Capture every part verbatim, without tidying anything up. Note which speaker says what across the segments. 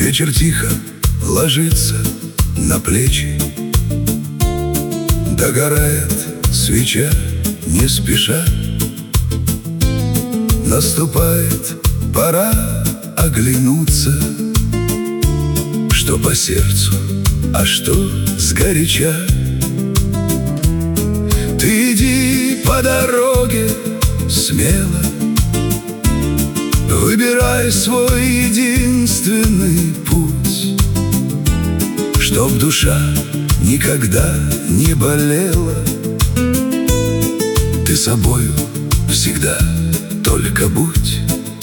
Speaker 1: Вечер тихо ложится на плечи, догорает свеча не спеша. Наступает пора оглянуться, что по сердцу, а что сгоряча. Ты иди по дороге смело, выбирай свой единственный путь, чтоб душа никогда не болела. Ты собою всегда только будь.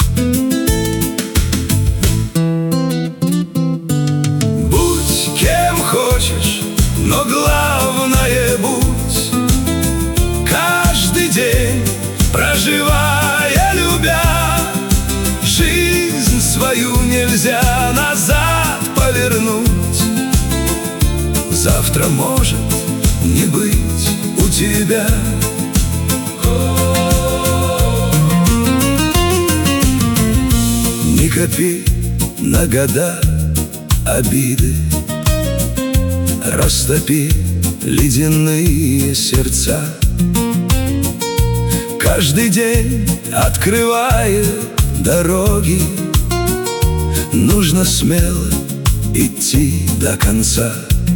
Speaker 1: Будь кем хочешь, но главное будь. Каждый день проживая, любя, жизнь свою нельзя назад повернуть. Завтра может не быть у тебя. Не копи на года обиды, растопи ледяные сердца. Каждый день открывая дороги, нужно смело идти до конца.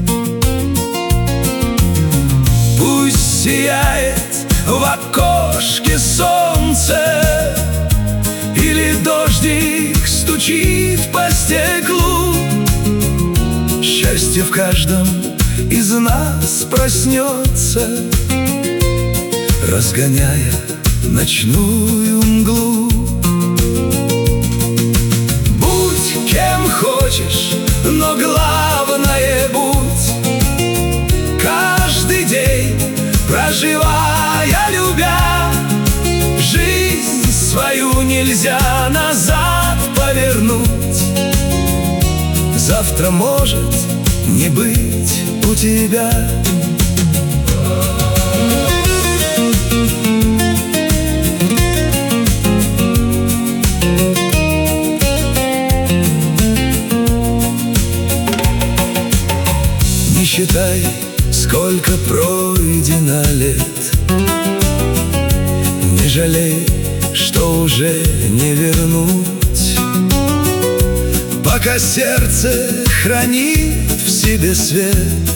Speaker 1: Пусть сияет в окошке солнце, или дождик стучит по стеклу. Счастье в каждом из нас проснется, разгоняя ночную мглу. Будь кем хочешь, но главное будь. Каждый день проживая, любя, жизнь свою нельзя назад повернуть. Завтра может не быть у тебя. Не считай, сколько пройдено лет, не жалей, что уже не вернуть. Пока сердце хранит в себе свет,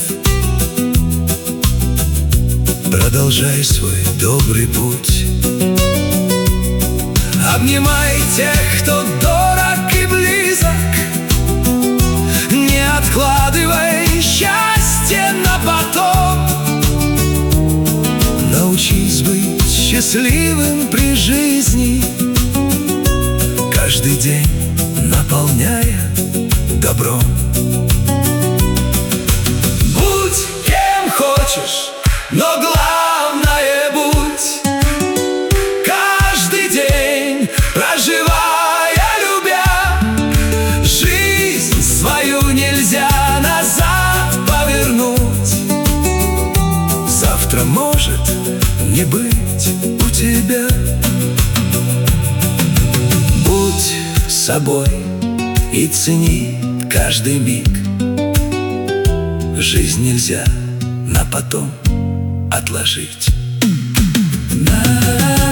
Speaker 1: продолжай свой добрый путь. Обнимай тех, кто дорог и близок, не откладывай счастье на потом. Научись быть счастливым при жизни, каждый день наполняя добром. Будь кем хочешь, но главное будь. Каждый день проживая, любя, жизнь свою нельзя назад повернуть. Завтра может не быть у тебя. Будь собой и цени каждый миг. Жизнь нельзя на потом отложить. На